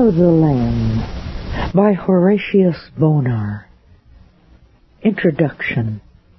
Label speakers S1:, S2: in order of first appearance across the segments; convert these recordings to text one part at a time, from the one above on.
S1: Follow the Lamb by Horatius Bonar. Introduction.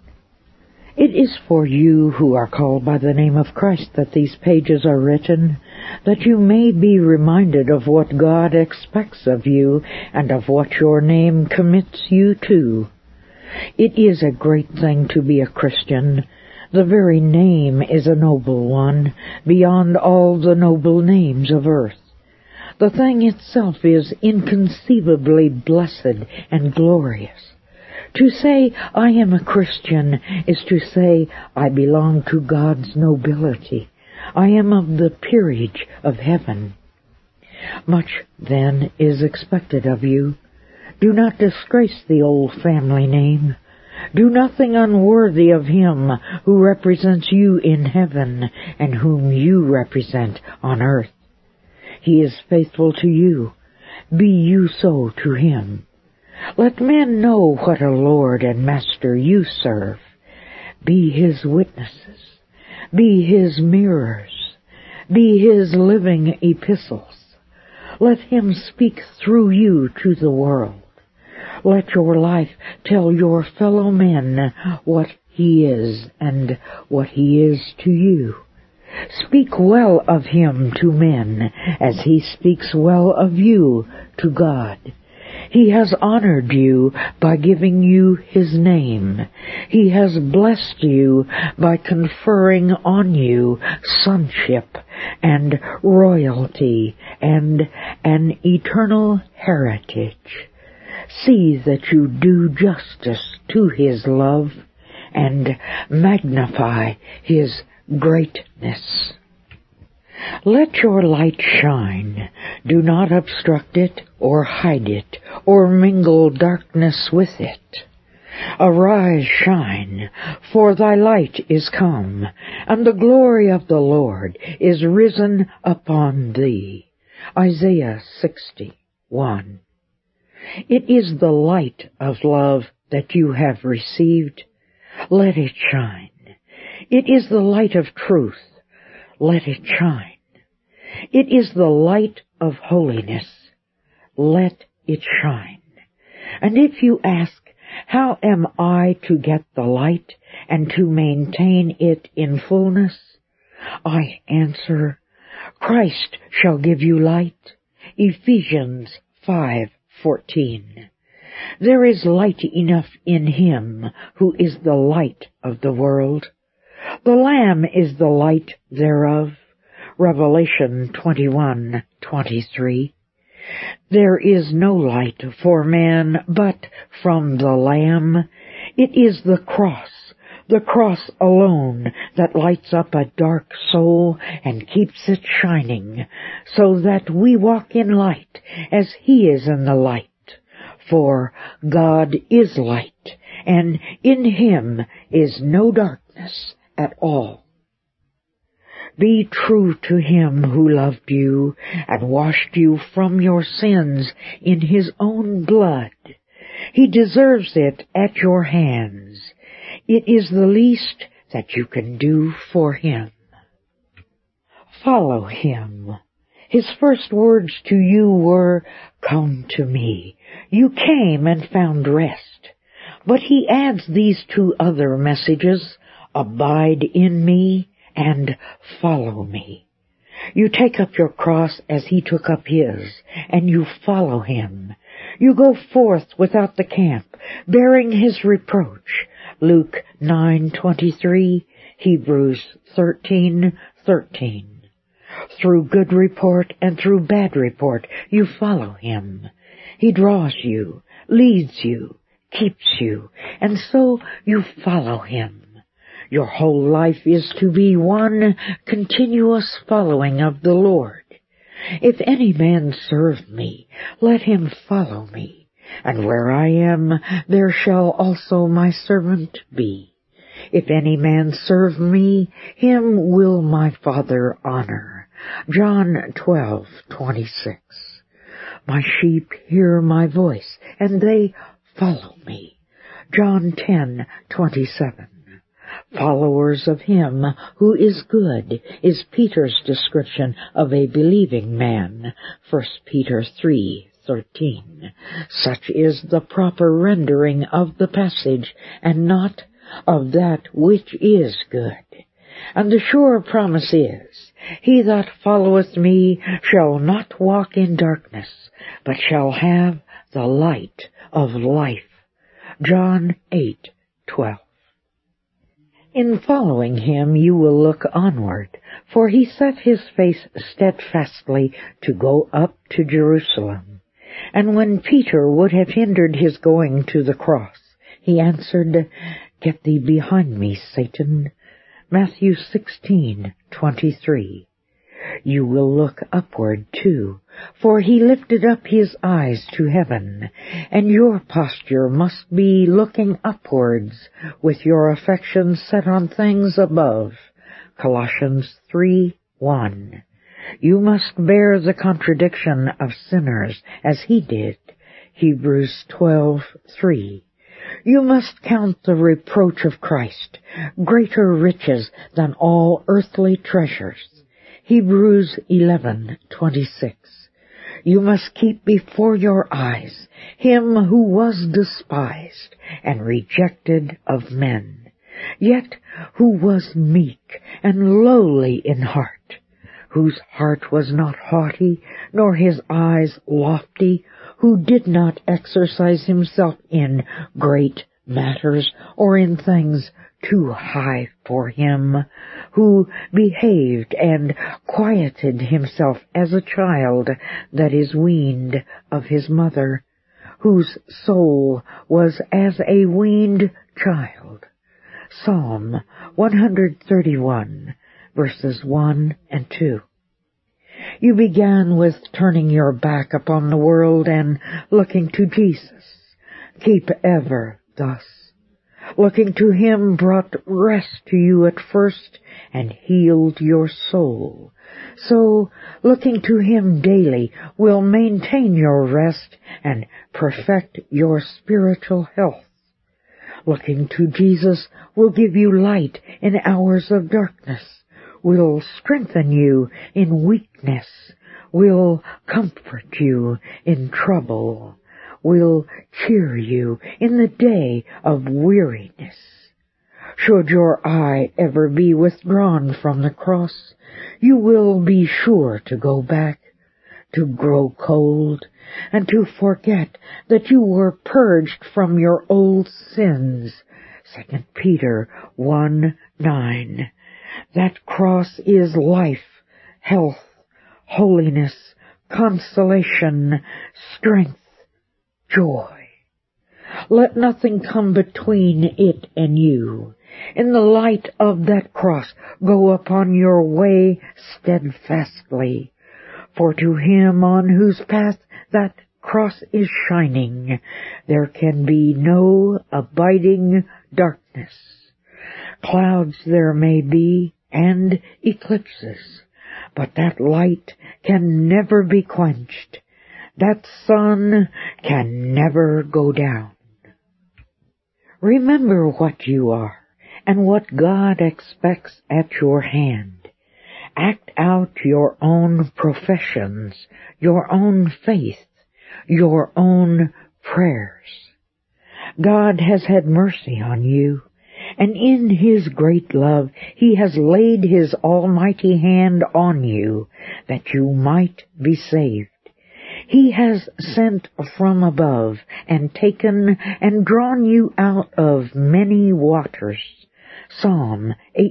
S1: It is for you who are called by the name of Christ that these pages are written, that you may be reminded of what God expects of you and of what your name commits you to. It is a great thing to be a Christian. The very name is a noble one, beyond all the noble names of earth. The thing itself is inconceivably blessed and glorious. To say, I am a Christian, is to say, I belong to God's nobility. I am of the peerage of heaven. Much, then, is expected of you. Do not disgrace the old family name. Do nothing unworthy of Him who represents you in heaven and whom you represent on earth. He is faithful to you. Be you so to Him. Let men know what a Lord and Master you serve. Be His witnesses. Be His mirrors. Be His living epistles. Let Him speak through you to the world. Let your life tell your fellow men what He is and what He is to you. Speak well of Him to men, as He speaks well of you to God. He has honored you by giving you His name. He has blessed you by conferring on you sonship and royalty and an eternal heritage. See that you do justice to His love and magnify His greatness. Let your light shine. Do not obstruct it or hide it or mingle darkness with it. Arise, shine, for thy light is come, and the glory of the Lord is risen upon thee. Isaiah 60:1. It is the light of love that you have received. Let it shine. It is the light of truth. Let it shine. It is the light of holiness. Let it shine. And if you ask, how am I to get the light and to maintain it in fullness? I answer, Christ shall give you light. Ephesians 5:14. There is light enough in Him who is the light of the world. The Lamb is the light thereof. Revelation 21:23. There is no light for man but from the Lamb. It is the cross alone that lights up a dark soul and keeps it shining, so that we walk in light as He is in the light. For God is light, and in Him is no darkness at all. Be true to Him who loved you and washed you from your sins in His own blood. He deserves it at your hands. It is the least that you can do for Him. Follow Him. His first words to you were, Come to me. You came and found rest. But He adds these two other messages, Abide in me and follow me. You take up your cross as He took up His, and you follow Him. You go forth without the camp, bearing His reproach. Luke 9:23, Hebrews 13:13. Through good report and through bad report, you follow Him. He draws you, leads you, keeps you, and so you follow Him. Your whole life is to be one continuous following of the Lord. If any man serve me, let him follow me, and where I am, there shall also my servant be. If any man serve me, him will my Father honor. John 12:26. My sheep hear my voice, and they follow me. John 10:27. Followers of Him who is good is Peter's description of a believing man, 1 Peter 3:13. Such is the proper rendering of the passage, and not of that which is good. And the sure promise is, He that followeth me shall not walk in darkness, but shall have the light of life. John 8:12. In following Him you will look onward, for He set His face steadfastly to go up to Jerusalem. And when Peter would have hindered His going to the cross, He answered, "Get thee behind me, Satan." Matthew 16:23. You will look upward too, for He lifted up His eyes to heaven, and your posture must be looking upwards, with your affections set on things above. Colossians 3:1. You must bear the contradiction of sinners as He did. Hebrews 12:3. You must count the reproach of Christ greater riches than all earthly treasures. Hebrews 11:26. You must keep before your eyes Him who was despised and rejected of men, yet who was meek and lowly in heart, whose heart was not haughty, nor his eyes lofty, who did not exercise himself in great matters or in things too high for him, who behaved and quieted himself as a child that is weaned of his mother, whose soul was as a weaned child. Psalm 131, verses 1 and 2. You began with turning your back upon the world and looking to Jesus. Keep ever thus. Looking to Him brought rest to you at first and healed your soul. So, looking to Him daily will maintain your rest and perfect your spiritual health. Looking to Jesus will give you light in hours of darkness, will strengthen you in weakness, will comfort you in trouble, will cheer you in the day of weariness. Should your eye ever be withdrawn from the cross, you will be sure to go back, to grow cold, and to forget that you were purged from your old sins. 2 Peter 1:9. That cross is life, health, holiness, consolation, strength, joy. Let nothing come between it and you. In the light of that cross, go upon your way steadfastly. For to Him on whose path that cross is shining, there can be no abiding darkness. Clouds there may be, and eclipses, but that light can never be quenched. That sun can never go down. Remember what you are and what God expects at your hand. Act out your own professions, your own faith, your own prayers. God has had mercy on you, and in His great love He has laid His almighty hand on you that you might be saved. He has sent from above and taken and drawn you out of many waters. Psalm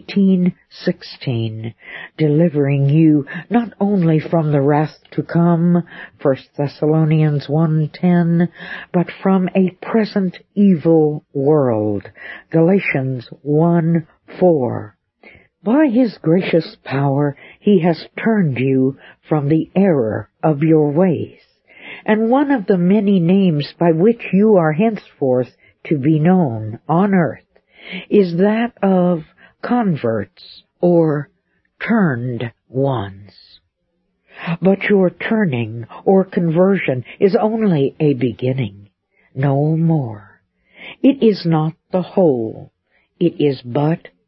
S1: 18:16, delivering you not only from the wrath to come, 1 Thessalonians 1:10, but from a present evil world, Galatians 1:4. By His gracious power He has turned you from the error of your ways, and one of the many names by which you are henceforth to be known on earth is that of converts or turned ones. But your turning or conversion is only a beginning, no more. It is not the whole. It is but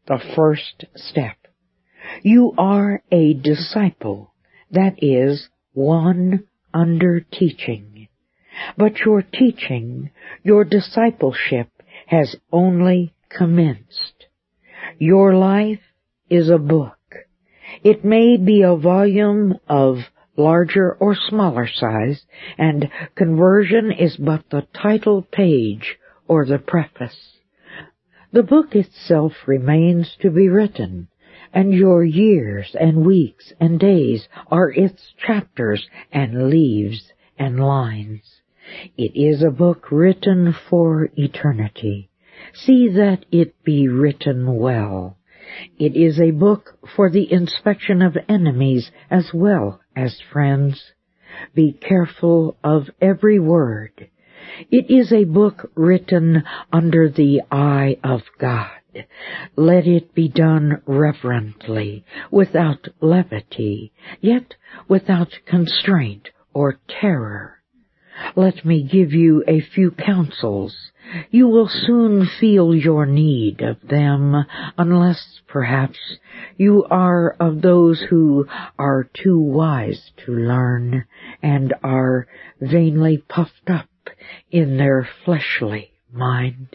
S1: the first step. You are a disciple, that is, one under teaching. But your teaching, your discipleship, has only commenced. Your life is a book. It may be a volume of larger or smaller size, and conversion is but the title page or the preface. The book itself remains to be written, and your years and weeks and days are its chapters and leaves and lines. It is a book written for eternity. See that it be written well. It is a book for the inspection of enemies as well as friends. Be careful of every word. It is a book written under the eye of God. Let it be done reverently, without levity, yet without constraint or terror. Let me give you a few counsels. You will soon feel your need of them, unless, perhaps, you are of those who are too wise to learn, and are vainly puffed up in their fleshly mind.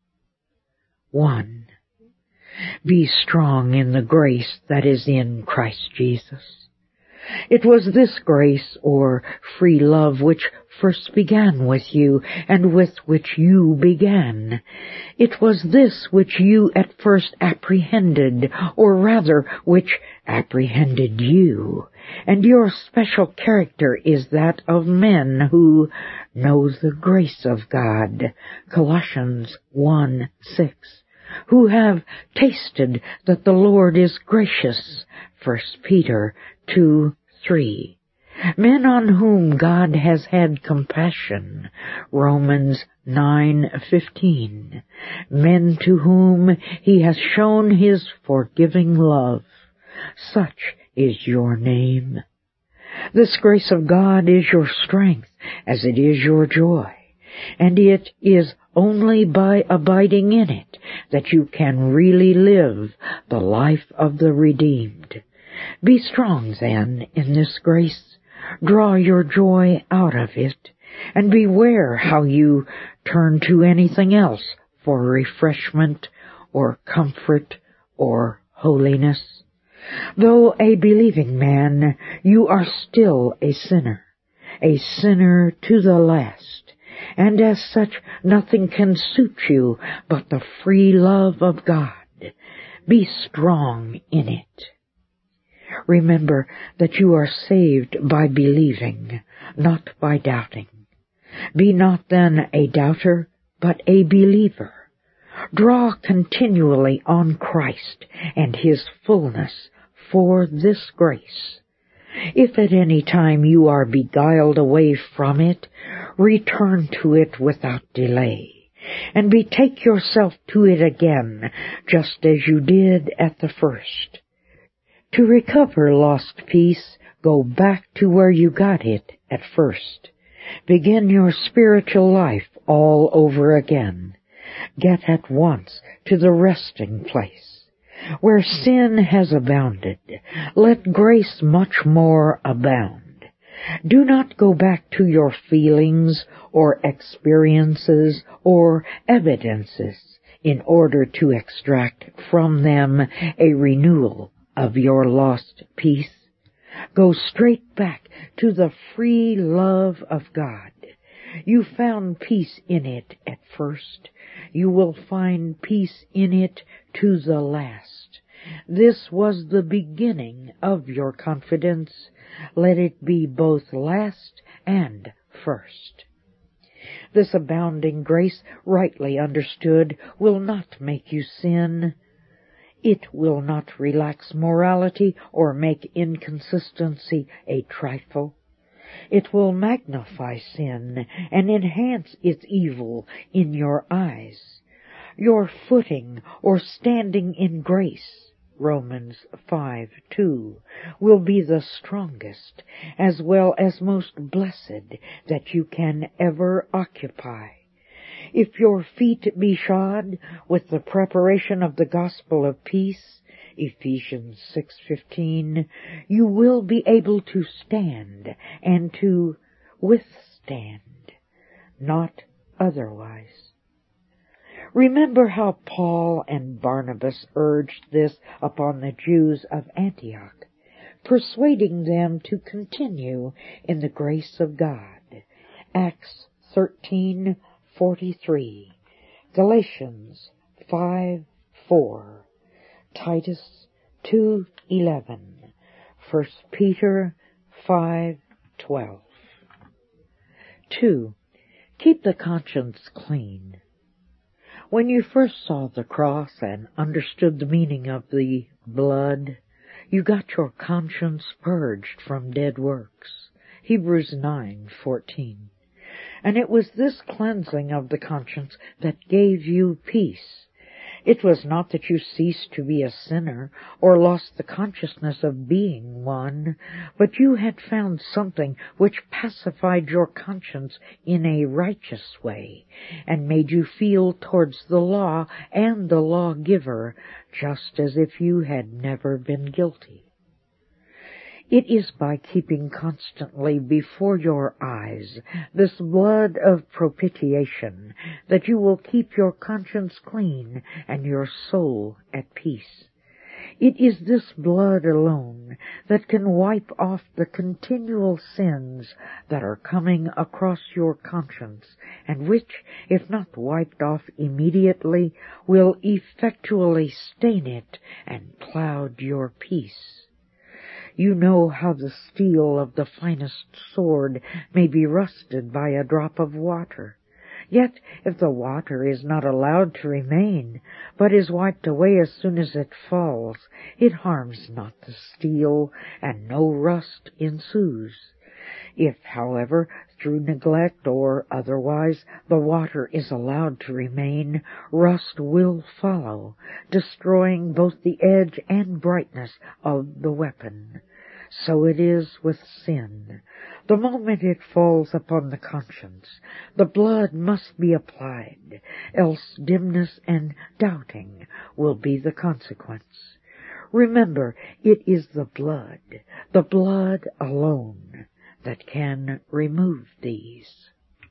S1: 1. Be strong in the grace that is in Christ Jesus. It was this grace or free love which first began with you, and with which you began. It was this which you at first apprehended, or rather which apprehended you, and your special character is that of men who know the grace of God, Colossians 1:6, who have tasted that the Lord is gracious, 1 Peter 2:3. Men on whom God has had compassion, Romans 9:15. Men to whom he has shown his forgiving love. Such is your name. This grace of God is your strength, as it is your joy, and it is only by abiding in it that you can really live the life of the redeemed. Be strong, then, in this grace. Draw your joy out of it, and beware how you turn to anything else for refreshment or comfort or holiness. Though a believing man, you are still a sinner to the last, and as such nothing can suit you but the free love of God. Be strong in it. Remember that you are saved by believing, not by doubting. Be not then a doubter, but a believer. Draw continually on Christ and His fullness for this grace. If at any time you are beguiled away from it, return to it without delay, and betake yourself to it again, just as you did at the first. To recover lost peace, go back to where you got it at first. Begin your spiritual life all over again. Get at once to the resting place. Where sin has abounded, let grace much more abound. Do not go back to your feelings or experiences or evidences in order to extract from them a renewal of your lost peace. Go straight back to the free love of God. You found peace in it at first. You will find peace in it to the last. This was the beginning of your confidence. Let it be both last and first. This abounding grace, rightly understood, will not make you sin. It will not relax morality or make inconsistency a trifle. It will magnify sin and enhance its evil in your eyes. Your footing or standing in grace, Romans 5:2, will be the strongest as well as most blessed that you can ever occupy. If your feet be shod with the preparation of the gospel of peace, Ephesians 6:15, you will be able to stand and to withstand, not otherwise. Remember how Paul and Barnabas urged this upon the Jews of Antioch, persuading them to continue in the grace of God. Acts 13:43, Galatians 5:4, Titus 2:11, 1 Peter 5:12. 2. Keep the conscience clean. When you first saw the cross and understood the meaning of the blood, you got your conscience purged from dead works. Hebrews 9:14. And it was this cleansing of the conscience that gave you peace. It was not that you ceased to be a sinner or lost the consciousness of being one, but you had found something which pacified your conscience in a righteous way and made you feel towards the law and the lawgiver just as if you had never been guilty. It is by keeping constantly before your eyes this blood of propitiation that you will keep your conscience clean and your soul at peace. It is this blood alone that can wipe off the continual sins that are coming across your conscience, and which, if not wiped off immediately, will effectually stain it and cloud your peace. You know how the steel of the finest sword may be rusted by a drop of water. Yet, if the water is not allowed to remain, but is wiped away as soon as it falls, it harms not the steel, and no rust ensues. If, however, through neglect or otherwise, the water is allowed to remain, rust will follow, destroying both the edge and brightness of the weapon. So it is with sin. The moment it falls upon the conscience, the blood must be applied, else dimness and doubting will be the consequence. Remember, it is the blood alone, that can remove these.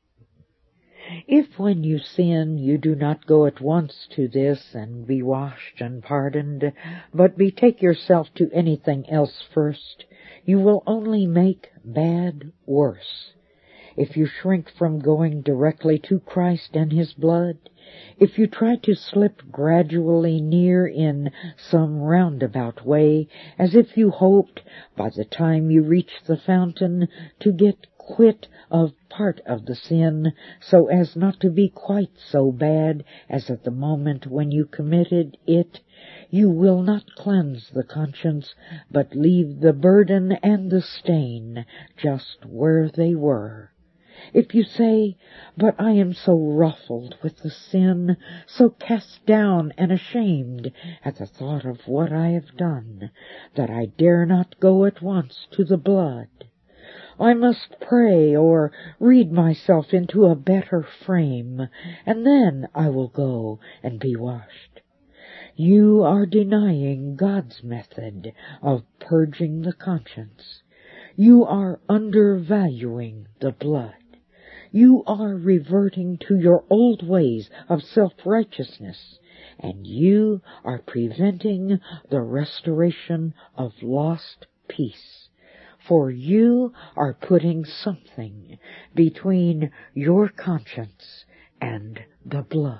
S1: If when you sin you do not go at once to this and be washed and pardoned, but betake yourself to anything else first, you will only make bad worse. If you shrink from going directly to Christ and His blood, if you try to slip gradually near in some roundabout way, as if you hoped, by the time you reach the fountain, to get quit of part of the sin, so as not to be quite so bad as at the moment when you committed it, you will not cleanse the conscience, but leave the burden and the stain just where they were. If you say, "But I am so ruffled with the sin, so cast down and ashamed at the thought of what I have done, that I dare not go at once to the blood. I must pray or read myself into a better frame, and then I will go and be washed," you are denying God's method of purging the conscience. You are undervaluing the blood. You are reverting to your old ways of self-righteousness, and you are preventing the restoration of lost peace, for you are putting something between your conscience and the blood.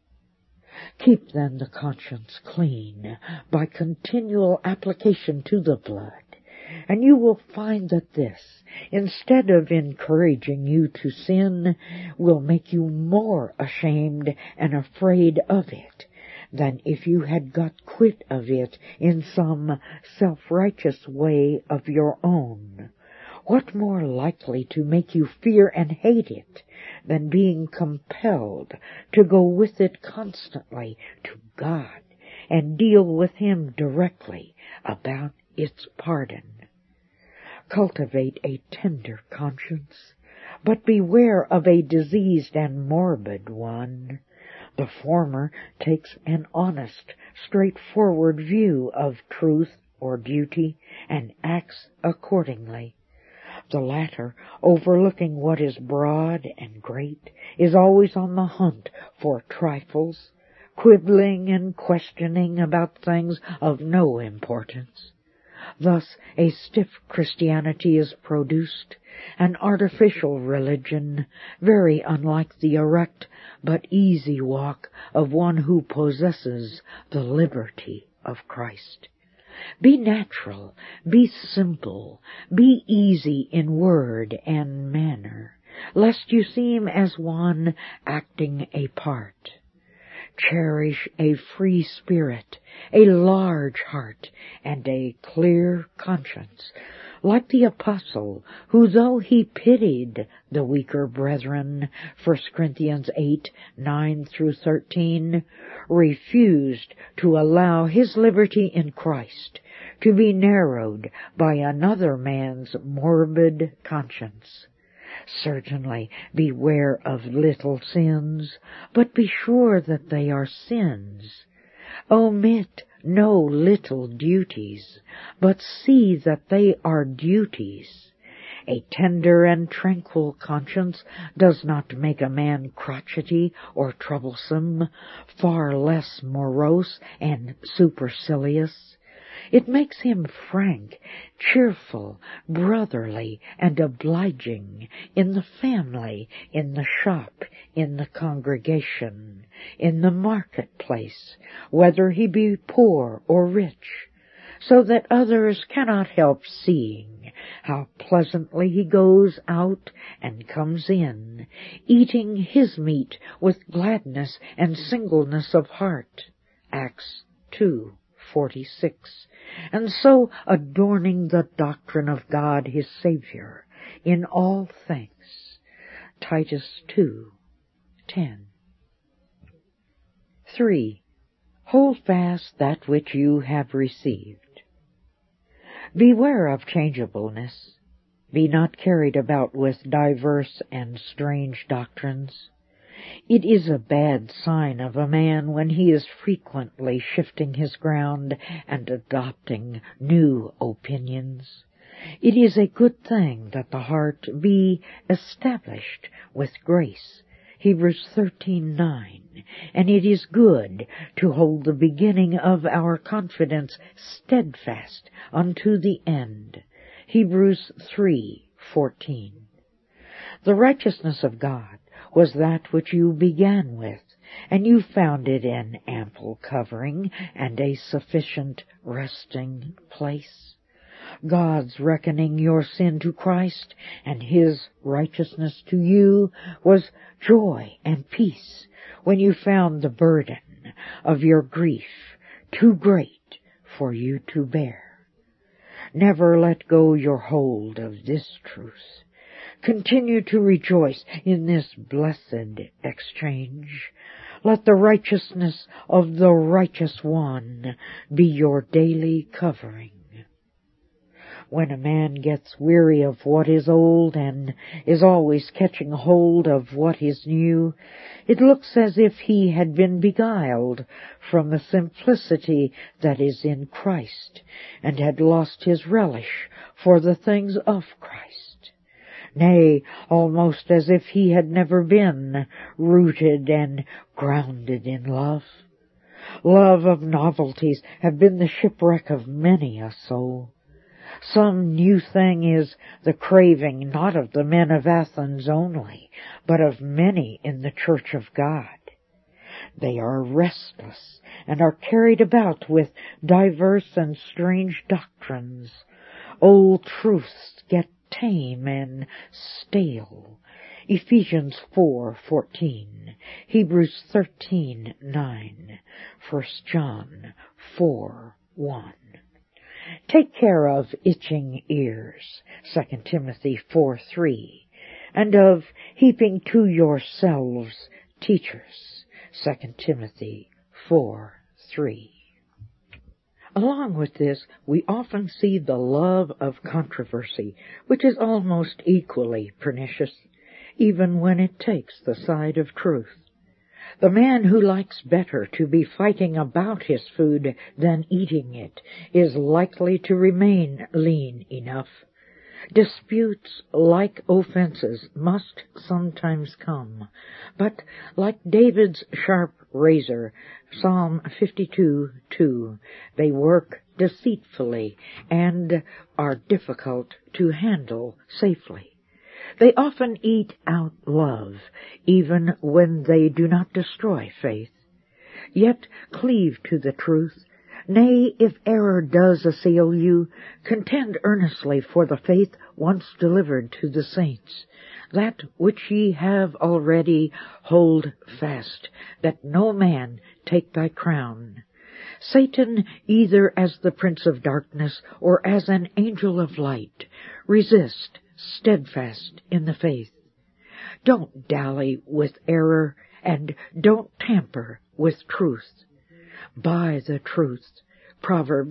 S1: Keep then the conscience clean by continual application to the blood, and you will find that this, instead of encouraging you to sin, will make you more ashamed and afraid of it than if you had got quit of it in some self-righteous way of your own. What more likely to make you fear and hate it than being compelled to go with it constantly to God and deal with Him directly about its pardon? Cultivate a tender conscience but beware of a diseased and morbid one. The former takes an honest, straightforward view of truth or duty and acts accordingly. The latter, overlooking what is broad and great, is always on the hunt for trifles, quibbling and questioning about things of no importance. Thus a stiff Christianity is produced, an artificial religion, very unlike the erect but easy walk of one who possesses the liberty of Christ. Be natural, be simple, be easy in word and manner, lest you seem as one acting a part. Cherish a free spirit, a large heart, and a clear conscience, like the apostle, who, though he pitied the weaker brethren, 1 Corinthians 8:9-13, refused to allow his liberty in Christ to be narrowed by another man's morbid conscience. Certainly beware of little sins, but be sure that they are sins. Omit no little duties, but see that they are duties. A tender and tranquil conscience does not make a man crotchety or troublesome, far less morose and supercilious. It makes him frank, cheerful, brotherly, and obliging in the family, in the shop, in the congregation, in the marketplace, whether he be poor or rich, so that others cannot help seeing how pleasantly he goes out and comes in, eating his meat with gladness and singleness of heart. Acts 2:46, and so adorning the doctrine of God his Savior in all things. Titus 2:10. 3. Hold fast that which you have received. Beware of changeableness. Be not carried about with diverse and strange doctrines. It is a bad sign of a man when he is frequently shifting his ground and adopting new opinions. It is a good thing that the heart be established with grace, Hebrews 13:9, and it is good to hold the beginning of our confidence steadfast unto the end, Hebrews 3:14. The righteousness of God was that which you began with, and you found it an ample covering and a sufficient resting place. God's reckoning your sin to Christ and his righteousness to you was joy and peace when you found the burden of your grief too great for you to bear. Never let go your hold of this truth. Continue to rejoice in this blessed exchange. Let the righteousness of the righteous one be your daily covering. When a man gets weary of what is old and is always catching hold of what is new, it looks as if he had been beguiled from the simplicity that is in Christ and had lost his relish for the things of Christ. Nay, almost as if he had never been rooted and grounded in love. Love of novelties have been the shipwreck of many a soul. Some new thing is the craving not of the men of Athens only, but of many in the church of God. They are restless and are carried about with diverse and strange doctrines. Old truths get tame and stale. Ephesians 4:14, Hebrews 13:9, 1 John 4:1. Take care of itching ears, 2 Timothy 4:3, and of heaping to yourselves teachers, 2 Timothy 4:3. Along with this, we often see the love of controversy, which is almost equally pernicious. even when it takes the side of truth. The man who likes better to be fighting about his food than eating it is likely to remain lean enough. Disputes, like offenses, must sometimes come, but like David's sharp razor, Psalm 52:2, they work deceitfully and are difficult to handle safely. They often eat out love, even when they do not destroy faith. Yet cleave to the truth. Nay, if error does assail you, contend earnestly for the faith once delivered to the saints. That which ye have already hold fast, that no man take thy crown. Satan, either as the prince of darkness or as an angel of light, resist steadfast in the faith. Don't dally with error, and don't tamper with truth. Buy the truth, Proverbs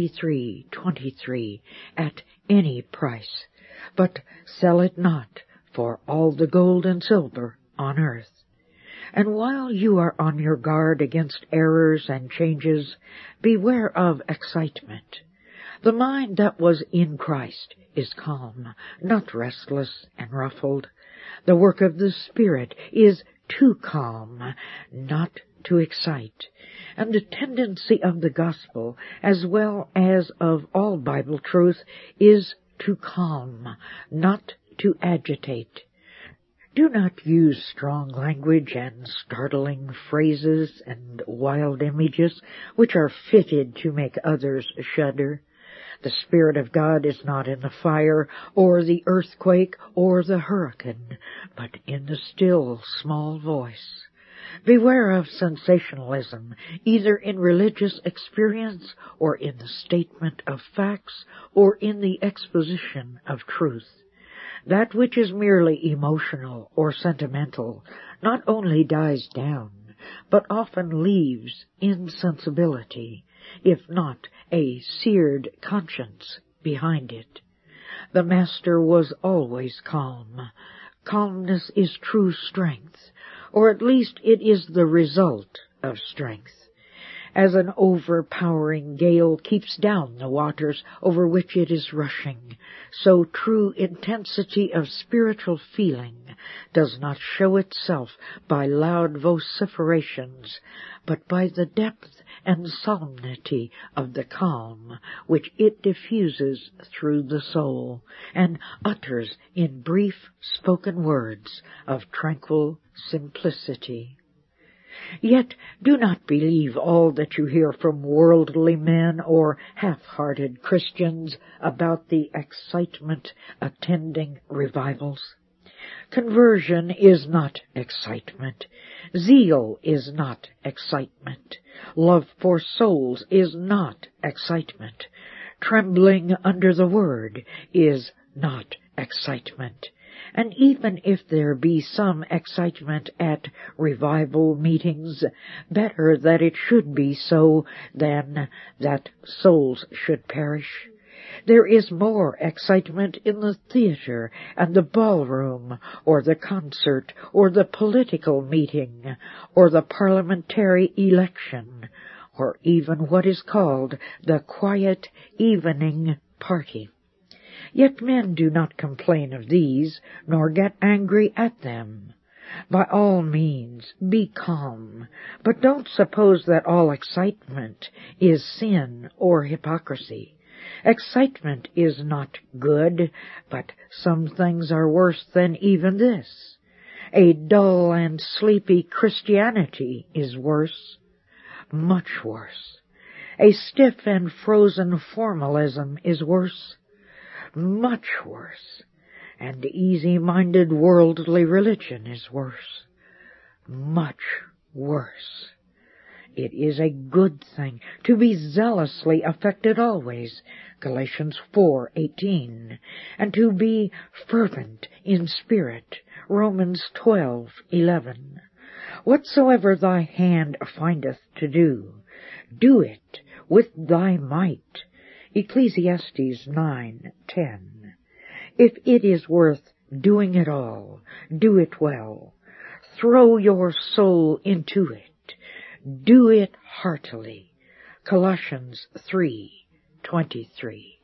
S1: 23:23, at any price, but sell it not for all the gold and silver on earth. And while you are on your guard against errors and changes, beware of excitement. The mind that was in Christ is calm, not restless and ruffled. The work of the Spirit is to calm, not to excite. And the tendency of the gospel, as well as of all Bible truth, is to calm, not to agitate. Do not use strong language and startling phrases and wild images which are fitted to make others shudder. The Spirit of God is not in the fire, or the earthquake, or the hurricane, but in the still, small voice. Beware of sensationalism, either in religious experience, or in the statement of facts, or in the exposition of truth. That which is merely emotional or sentimental not only dies down, but often leaves insensibility, if not a seared conscience behind it. The Master was always calm. Calmness is true strength, or at least it is the result of strength. As an overpowering gale keeps down the waters over which it is rushing, so true intensity of spiritual feeling does not show itself by loud vociferations, but by the depth and solemnity of the calm which it diffuses through the soul, and utters in brief spoken words of tranquil simplicity. Yet do not believe all that you hear from worldly men or half-hearted Christians about the excitement attending revivals. Conversion is not excitement. Zeal is not excitement. Love for souls is not excitement. Trembling under the word is not excitement. And even if there be some excitement at revival meetings, better that it should be so than that souls should perish. There is more excitement in the theater and the ballroom, or the concert, or the political meeting, or the parliamentary election, or even what is called the quiet evening party. Yet men do not complain of these, nor get angry at them. By all means, be calm, but don't suppose that all excitement is sin or hypocrisy. Excitement is not good, but some things are worse than even this. A dull and sleepy Christianity is worse, much worse. A stiff and frozen formalism is worse, much worse, and easy-minded worldly religion is worse, much worse. It is a good thing to be zealously affected always, Galatians 4:18, and to be fervent in spirit, Romans 12:11. Whatsoever thy hand findeth to do, do it with thy might, Ecclesiastes 9:10. If it is worth doing it all, do it well. Throw your soul into it. Do it heartily. Colossians 3:23.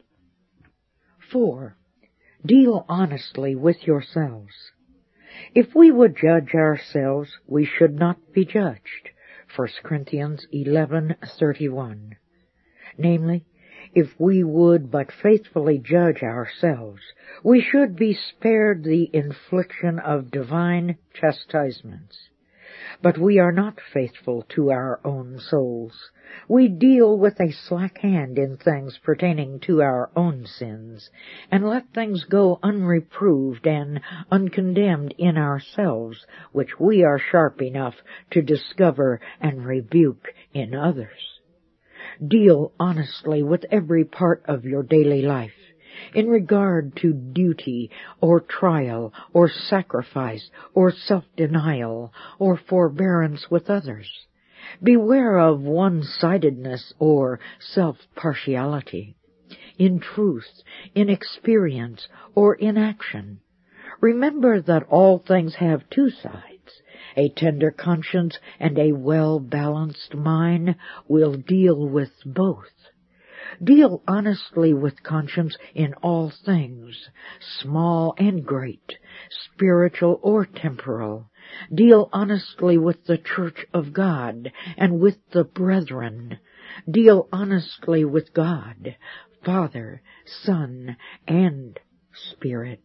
S1: 4. Deal honestly with yourselves. If we would judge ourselves, we should not be judged. 1 Corinthians 11:31. Namely, if we would but faithfully judge ourselves, we should be spared the infliction of divine chastisements. But we are not faithful to our own souls. We deal with a slack hand in things pertaining to our own sins, and let things go unreproved and uncondemned in ourselves, which we are sharp enough to discover and rebuke in others. Deal honestly with every part of your daily life, in regard to duty, or trial, or sacrifice, or self-denial, or forbearance with others. Beware of one-sidedness or self-partiality, in truth, in experience, or in action. Remember that all things have two sides. A tender conscience and a well-balanced mind will deal with both. Deal honestly with conscience in all things, small and great, spiritual or temporal. Deal honestly with the Church of God and with the brethren. Deal honestly with God, Father, Son, and Spirit.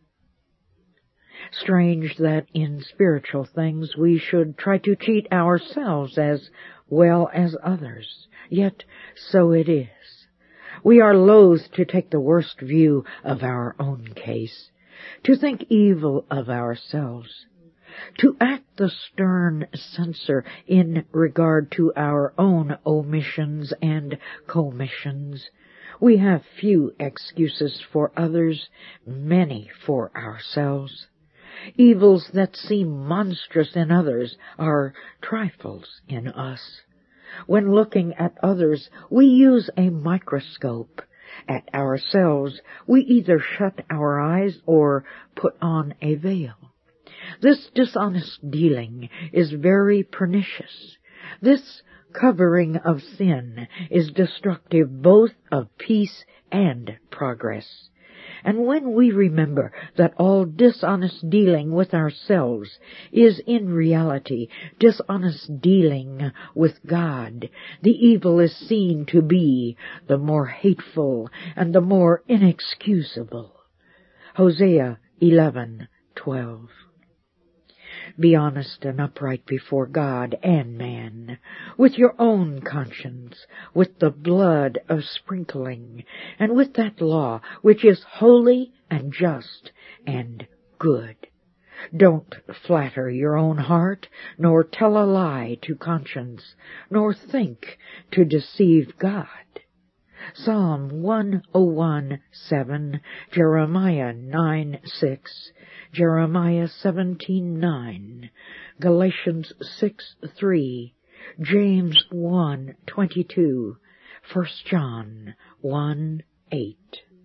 S1: Strange that in spiritual things we should try to cheat ourselves as well as others. Yet so it is. We are loath to take the worst view of our own case, to think evil of ourselves, to act the stern censor in regard to our own omissions and commissions. We have few excuses for others, many for ourselves. Evils that seem monstrous in others are trifles in us. When looking at others, we use a microscope. At ourselves, we either shut our eyes or put on a veil. This dishonest dealing is very pernicious. This covering of sin is destructive both of peace and progress. And when we remember that all dishonest dealing with ourselves is in reality dishonest dealing with God, the evil is seen to be the more hateful and the more inexcusable. Hosea 11:12. Be honest and upright before God and man, with your own conscience, with the blood of sprinkling, and with that law which is holy and just and good. Don't flatter your own heart, nor tell a lie to conscience, nor think to deceive God. Psalm 101:7, Jeremiah 9:6, Jeremiah 17:9, Galatians 6:3, James 1:22, 1 John 1:8.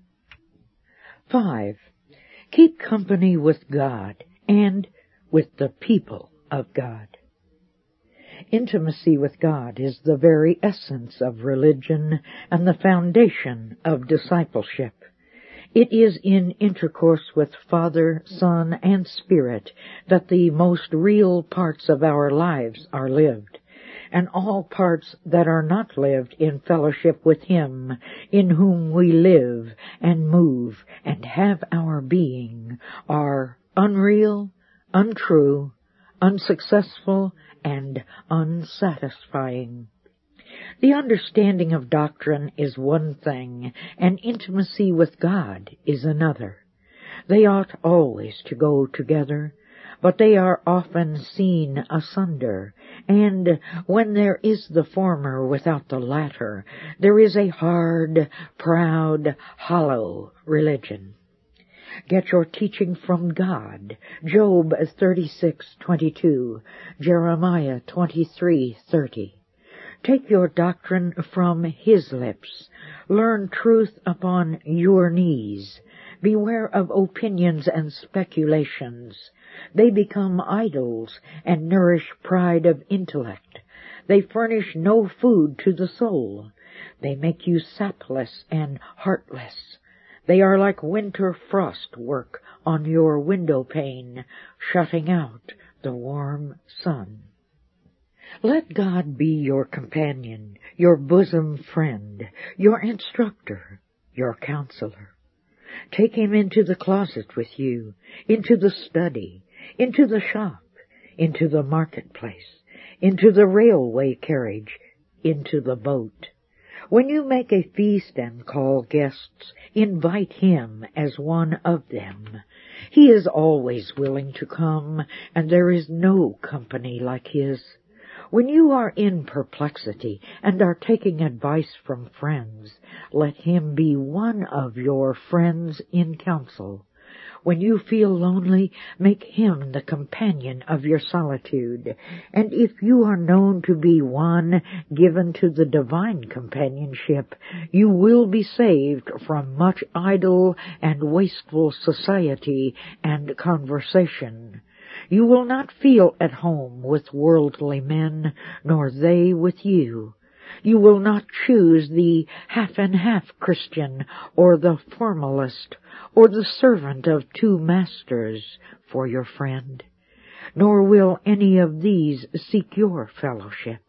S1: 5. Keep company with God and with the people of God. Intimacy with God is the very essence of religion and the foundation of discipleship. It is in intercourse with Father, Son, and Spirit that the most real parts of our lives are lived, and all parts that are not lived in fellowship with Him, in whom we live and move and have our being, are unreal, untrue, unsuccessful, and unsatisfying. The understanding of doctrine is one thing, and intimacy with God is another. They ought always to go together, but they are often seen asunder, and when there is the former without the latter, there is a hard, proud, hollow religion. Get your teaching from God. Job 36:22, Jeremiah 23:30. Take your doctrine from His lips. Learn truth upon your knees. Beware of opinions and speculations. They become idols and nourish pride of intellect. They furnish no food to the soul. They make you sapless and heartless. They are like winter frost work on your window pane, shutting out the warm sun. Let God be your companion, your bosom friend, your instructor, your counselor. Take him into the closet with you, into the study, into the shop, into the marketplace, into the railway carriage, into the boat. When you make a feast and call guests, invite him as one of them. He is always willing to come, and there is no company like his. When you are in perplexity and are taking advice from friends, let him be one of your friends in counsel. When you feel lonely, make him the companion of your solitude. And if you are known to be one given to the divine companionship, you will be saved from much idle and wasteful society and conversation. You will not feel at home with worldly men, nor they with you. You will not choose the half-and-half Christian, or the formalist, or the servant of two masters for your friend. Nor will any of these seek your fellowship.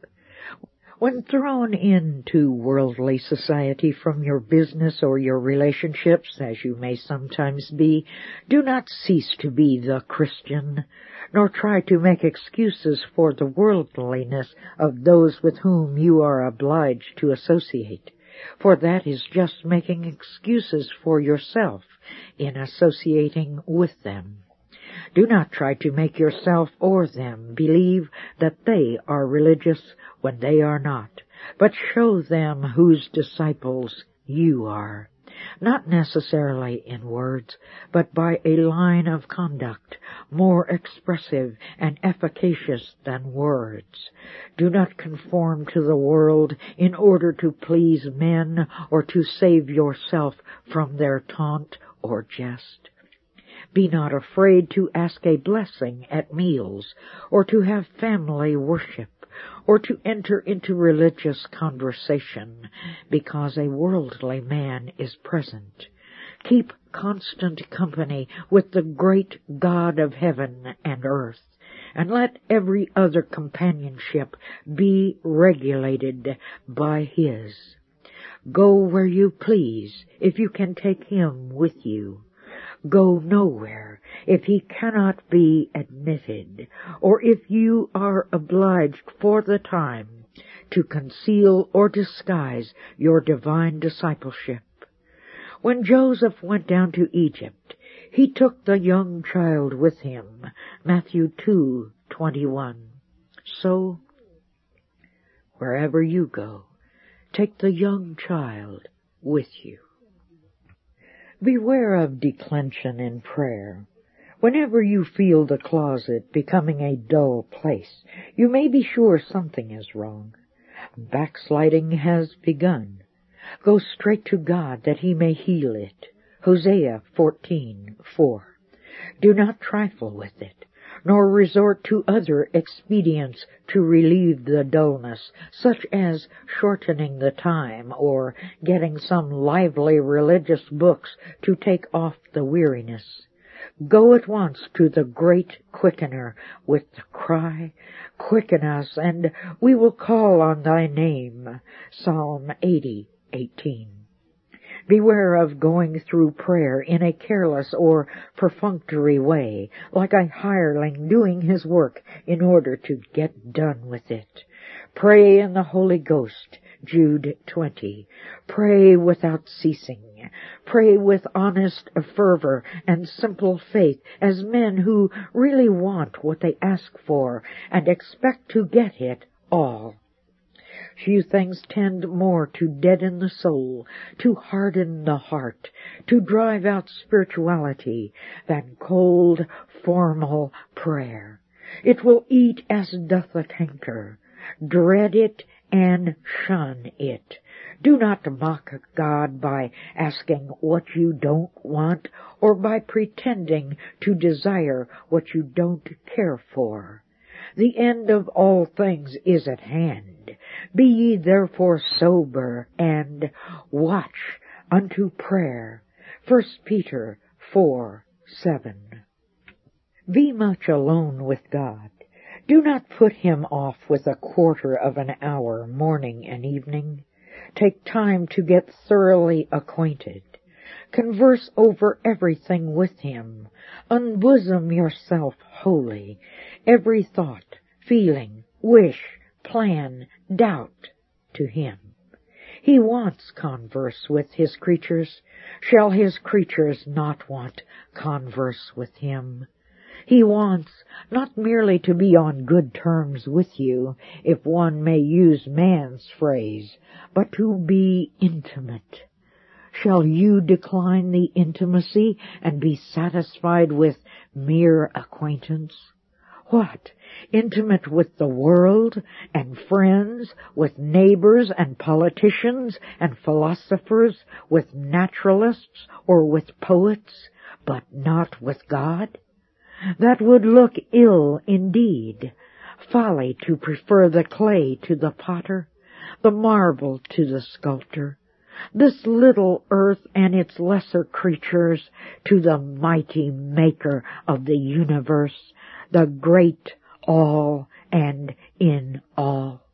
S1: When thrown into worldly society from your business or your relationships, as you may sometimes be, do not cease to be the Christian, nor try to make excuses for the worldliness of those with whom you are obliged to associate, for that is just making excuses for yourself in associating with them. Do not try to make yourself or them believe that they are religious when they are not, but show them whose disciples you are, not necessarily in words, but by a line of conduct more expressive and efficacious than words. Do not conform to the world in order to please men or to save yourself from their taunt or jest. Be not afraid to ask a blessing at meals, or to have family worship, or to enter into religious conversation, because a worldly man is present. Keep constant company with the great God of heaven and earth, and let every other companionship be regulated by his. Go where you please, if you can take him with you. Go nowhere if he cannot be admitted, or if you are obliged for the time to conceal or disguise your divine discipleship. When Joseph went down to Egypt, he took the young child with him. Matthew 2:21. So, wherever you go, take the young child with you. Beware of declension in prayer. Whenever you feel the closet becoming a dull place, you may be sure something is wrong. Backsliding has begun. Go straight to God that he may heal it. Hosea 14:4. Do not trifle with it, nor resort to other expedients to relieve the dullness, such as shortening the time or getting some lively religious books to take off the weariness. Go at once to the great Quickener with the cry, "Quicken us, and we will call on thy name." Psalm 80:18. Beware of going through prayer in a careless or perfunctory way, like a hireling doing his work in order to get done with it. Pray in the Holy Ghost, Jude 20. Pray without ceasing. Pray with honest fervor and simple faith, as men who really want what they ask for and expect to get it all. Few things tend more to deaden the soul, to harden the heart, to drive out spirituality than cold, formal prayer. It will eat as doth a canker. Dread it and shun it. Do not mock God by asking what you don't want or by pretending to desire what you don't care for. The end of all things is at hand. Be ye therefore sober and watch unto prayer. 1 Peter 4:7. Be much alone with God. Do not put him off with a quarter of an hour morning and evening. Take time to get thoroughly acquainted. Converse over everything with him. Unbosom yourself wholly. Every thought, feeling, wish, plan, doubt to him. He wants converse with his creatures. Shall his creatures not want converse with him? He wants not merely to be on good terms with you, if one may use man's phrase, but to be intimate. Shall you decline the intimacy and be satisfied with mere acquaintance? What? Intimate with the world and friends, with neighbors and politicians and philosophers, with naturalists or with poets, but not with God? That would look ill indeed. Folly to prefer the clay to the potter, the marble to the sculptor, this little earth and its lesser creatures to the mighty maker of the universe, the great all and in all.